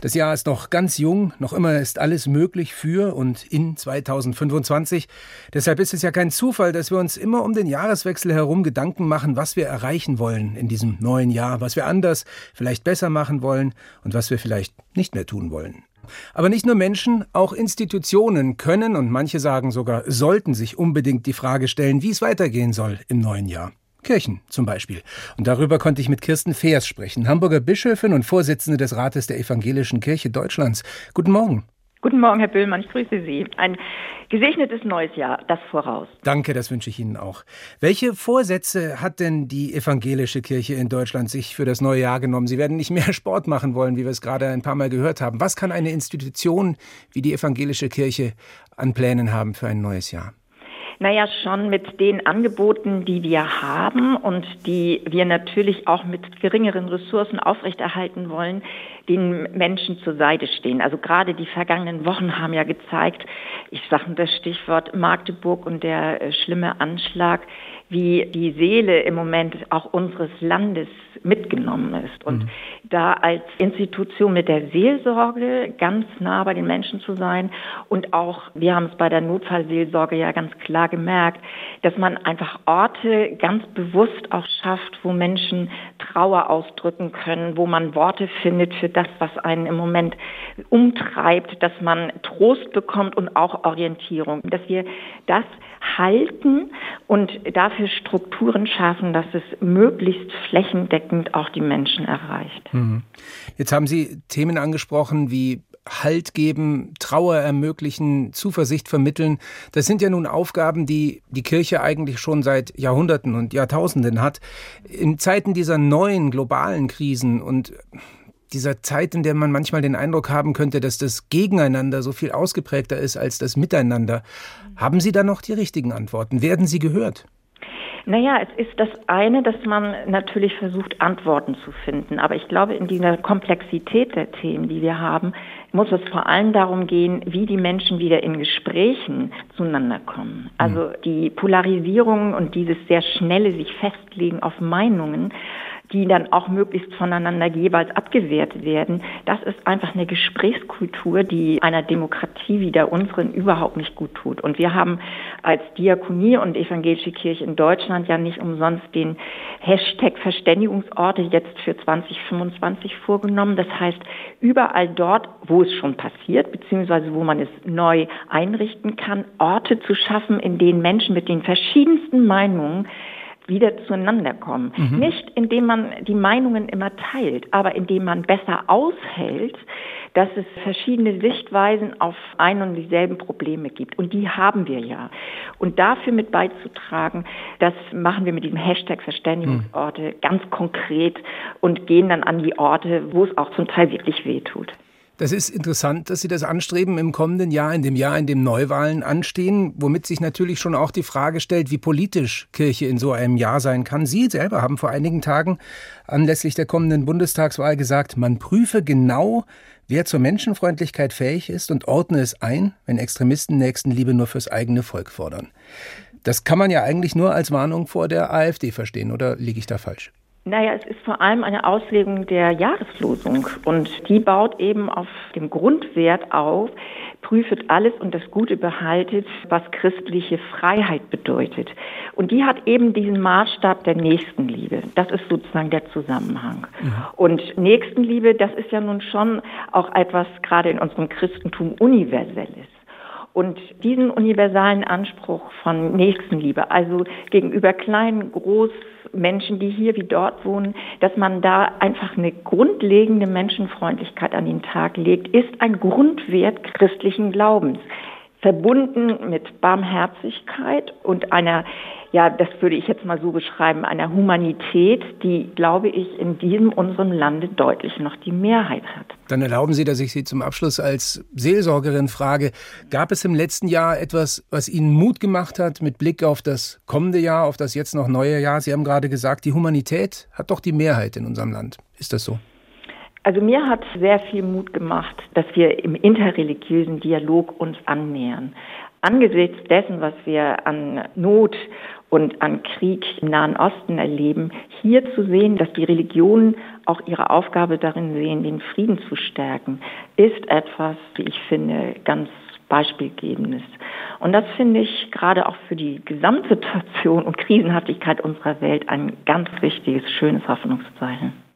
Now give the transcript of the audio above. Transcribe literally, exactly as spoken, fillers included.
Das Jahr ist noch ganz jung, noch immer ist alles möglich für und in zweitausendfünfundzwanzig. Deshalb ist es ja kein Zufall, dass wir uns immer um den Jahreswechsel herum Gedanken machen, was wir erreichen wollen in diesem neuen Jahr, was wir anders, vielleicht besser machen wollen und was wir vielleicht nicht mehr tun wollen. Aber nicht nur Menschen, auch Institutionen können und manche sagen sogar sollten sich unbedingt die Frage stellen, wie es weitergehen soll im neuen Jahr. Kirchen zum Beispiel. Und darüber konnte ich mit Kirsten Feers sprechen, Hamburger Bischöfin und Vorsitzende des Rates der Evangelischen Kirche Deutschlands. Guten Morgen. Guten Morgen, Herr Böhlmann, ich grüße Sie. Ein gesegnetes neues Jahr, das voraus. Danke, das wünsche ich Ihnen auch. Welche Vorsätze hat denn die Evangelische Kirche in Deutschland sich für das neue Jahr genommen? Sie werden nicht mehr Sport machen wollen, wie wir es gerade ein paar Mal gehört haben. Was kann eine Institution wie die Evangelische Kirche an Plänen haben für ein neues Jahr? Naja, schon mit den Angeboten, die wir haben und die wir natürlich auch mit geringeren Ressourcen aufrechterhalten wollen, den Menschen zur Seite stehen. Also gerade die vergangenen Wochen haben ja gezeigt, ich sage das Stichwort Magdeburg und der äh, schlimme Anschlag, wie die Seele im Moment auch unseres Landes mitgenommen ist. Und mhm. da als Institution mit der Seelsorge ganz nah bei den Menschen zu sein und auch, wir haben es bei der Notfallseelsorge ja ganz klar gemerkt, dass man einfach Orte ganz bewusst auch schafft, wo Menschen Trauer ausdrücken können, wo man Worte findet für das, was einen im Moment umtreibt, dass man Trost bekommt und auch Orientierung. Dass wir das halten und dafür Strukturen schaffen, dass es möglichst flächendeckend auch die Menschen erreicht. Jetzt haben Sie Themen angesprochen wie Halt geben, Trauer ermöglichen, Zuversicht vermitteln. Das sind ja nun Aufgaben, die die Kirche eigentlich schon seit Jahrhunderten und Jahrtausenden hat. In Zeiten dieser neuen globalen Krisen und dieser Zeit, in der man manchmal den Eindruck haben könnte, dass das Gegeneinander so viel ausgeprägter ist als das Miteinander. Haben Sie da noch die richtigen Antworten? Werden Sie gehört? Naja, es ist das eine, dass man natürlich versucht, Antworten zu finden. Aber ich glaube, in dieser Komplexität der Themen, die wir haben, muss es vor allem darum gehen, wie die Menschen wieder in Gesprächen zueinander kommen. Also die Polarisierung und dieses sehr schnelle sich festlegen auf Meinungen, die dann auch möglichst voneinander jeweils abgewehrt werden. Das ist einfach eine Gesprächskultur, die einer Demokratie wie der unseren überhaupt nicht gut tut. Und wir haben als Diakonie und Evangelische Kirche in Deutschland ja nicht umsonst den Hashtag Verständigungsorte jetzt für zwanzig fünfundzwanzig vorgenommen. Das heißt, überall dort, wo es schon passiert, beziehungsweise wo man es neu einrichten kann, Orte zu schaffen, in denen Menschen mit den verschiedensten Meinungen wieder zueinander kommen. Mhm. Nicht, indem man die Meinungen immer teilt, aber indem man besser aushält, dass es verschiedene Sichtweisen auf ein und dieselben Probleme gibt. Und die haben wir ja. Und dafür mit beizutragen, das machen wir mit dem Hashtag Verständigungsorte mhm. ganz konkret und gehen dann an die Orte, wo es auch zum Teil wirklich wehtut. Das ist interessant, dass Sie das anstreben im kommenden Jahr, in dem Jahr, in dem Neuwahlen anstehen, womit sich natürlich schon auch die Frage stellt, wie politisch Kirche in so einem Jahr sein kann. Sie selber haben vor einigen Tagen anlässlich der kommenden Bundestagswahl gesagt, man prüfe genau, wer zur Menschenfreundlichkeit fähig ist und ordne es ein, wenn Extremisten Nächstenliebe nur fürs eigene Volk fordern. Das kann man ja eigentlich nur als Warnung vor der AfD verstehen, oder liege ich da falsch? Naja, es ist vor allem eine Auslegung der Jahreslosung und die baut eben auf dem Grundwert auf, prüfet alles und das Gute behaltet, was christliche Freiheit bedeutet. Und die hat eben diesen Maßstab der Nächstenliebe. Das ist sozusagen der Zusammenhang. Ja. Und Nächstenliebe, das ist ja nun schon auch etwas gerade in unserem Christentum Universelles. Und diesen universalen Anspruch von Nächstenliebe, also gegenüber kleinen, groß Menschen, die hier wie dort wohnen, dass man da einfach eine grundlegende Menschenfreundlichkeit an den Tag legt, ist ein Grundwert christlichen Glaubens. Verbunden mit Barmherzigkeit und einer, ja, das würde ich jetzt mal so beschreiben, einer Humanität, die, glaube ich, in diesem unserem Lande deutlich noch die Mehrheit hat. Dann erlauben Sie, dass ich Sie zum Abschluss als Seelsorgerin frage, gab es im letzten Jahr etwas, was Ihnen Mut gemacht hat mit Blick auf das kommende Jahr, auf das jetzt noch neue Jahr? Sie haben gerade gesagt, die Humanität hat doch die Mehrheit in unserem Land. Ist das so? Also mir hat sehr viel Mut gemacht, dass wir im interreligiösen Dialog uns annähern. Angesichts dessen, was wir an Not und an Krieg im Nahen Osten erleben, hier zu sehen, dass die Religionen auch ihre Aufgabe darin sehen, den Frieden zu stärken, ist etwas, wie ich finde, ganz Beispielgebendes. Und das finde ich gerade auch für die Gesamtsituation und Krisenhaftigkeit unserer Welt ein ganz wichtiges, schönes Hoffnungszeichen.